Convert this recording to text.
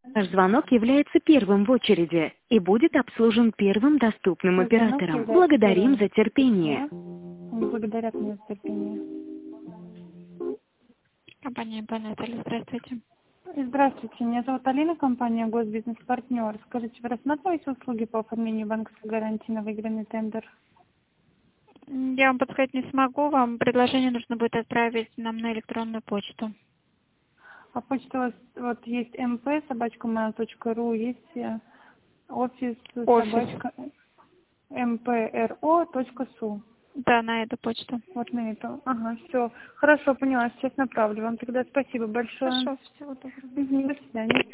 Ваш звонок является первым в очереди и будет обслужен первым доступным оператором. Благодарим за терпение. Благодарят меня за терпение. Компания Бонетель, здравствуйте. Здравствуйте, меня зовут Алина, компания Госбизнес-партнер. Скажите, вы рассматриваете услуги по оформлению банковской гарантии на выигранный тендер? Я вам подсказать не смогу, вам предложение нужно будет отправить нам на электронную почту. А почта у вас вот есть mp@mail.ru, есть офис собачка mpro.su. Да, на эту почту. Вот на эту. Ага, все. Хорошо, поняла, сейчас направлю вам. Тогда спасибо большое. Хорошо, всего доброго. До свидания.